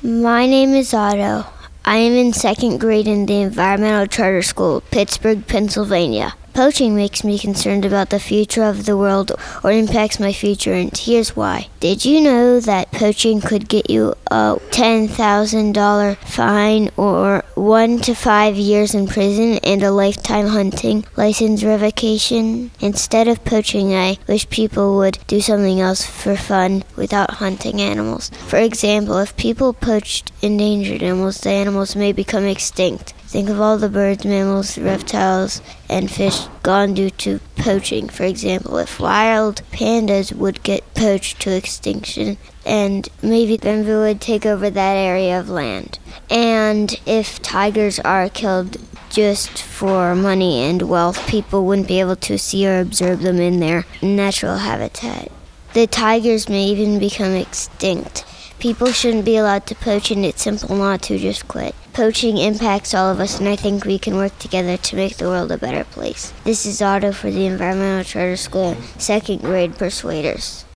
My name is Otto. I am in second grade in the Environmental Charter School, Pittsburgh, Pennsylvania. Poaching makes me concerned about the future of the world or impacts my future, and here's why. Did you know that poaching could get you a $10,000 fine or 1 to 5 years in prison and a lifetime hunting license revocation? Instead of poaching, I wish people would do something else for fun without hunting animals. For example, if people poached endangered animals, the animals may become extinct. Think of all the birds, mammals, reptiles, and fish gone due to poaching. For example, if wild pandas would get poached to extinction, and maybe then we would take over that area of land. And if tigers are killed just for money and wealth, people wouldn't be able to see or observe them in their natural habitat. The tigers may even become extinct. People shouldn't be allowed to poach, and it's simple not to, just quit. Poaching impacts all of us, and I think we can work together to make the world a better place. This is Otto for the Environmental Charter School, second grade Persuaders.